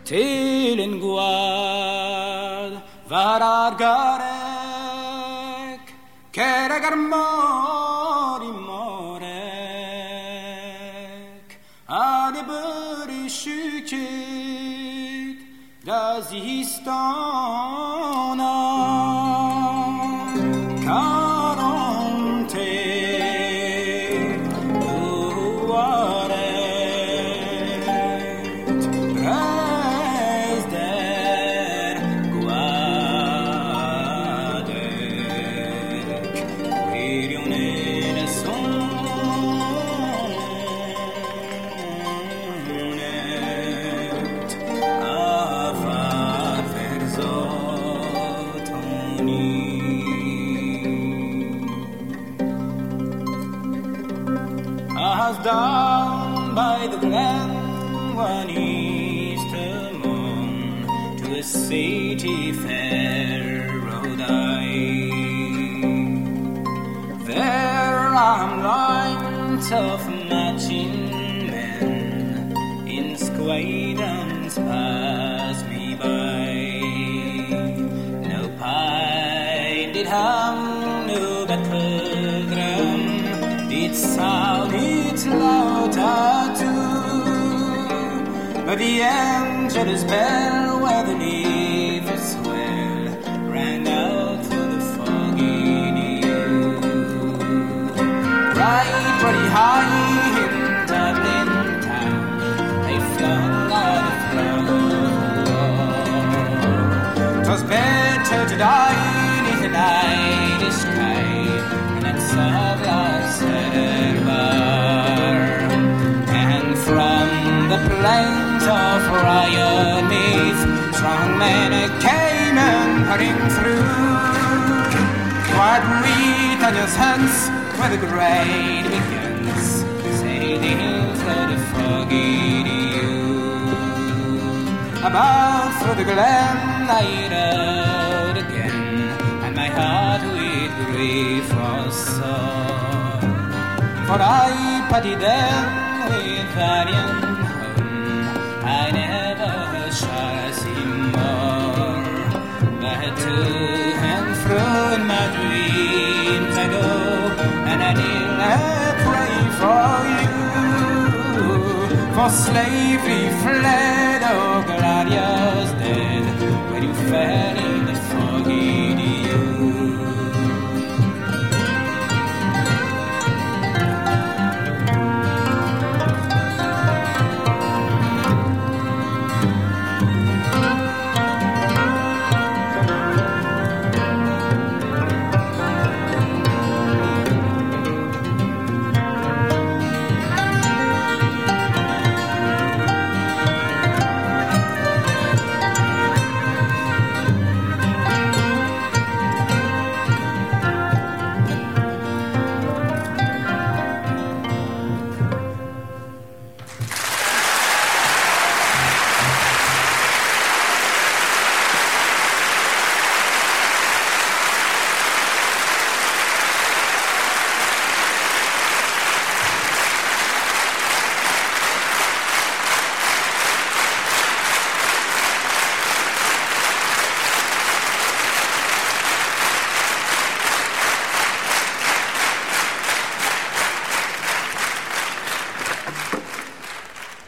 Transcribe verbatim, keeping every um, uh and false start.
til en guad varar garek keregar mori morek ade buri şükit dazistana karonte uvaret rezder guadek virionen sonet afar verzotoni. As down by the glen one Easter morn to a city fair rode I. There are lines of marching men in squadrons pass me by. No pipe did hum, no battle drum did sound its louder too, but the angelus bell where the leaves swell rang out through the foggy dew. Right pretty high in Dublin town they flung out of the 'twas better to die neath an Irish sky than at Savla's bar. And from the plains of Rioneath strong men came and hurrying through. What read on your hands where the grade begins, sailing through the foggy dew. About through the glen I rode again, and my heart with grief was sore. For I pitied them with valiant home, I never shall see more. But to and fro in my dreams I go, and I kneel and pray for you. For slavery fled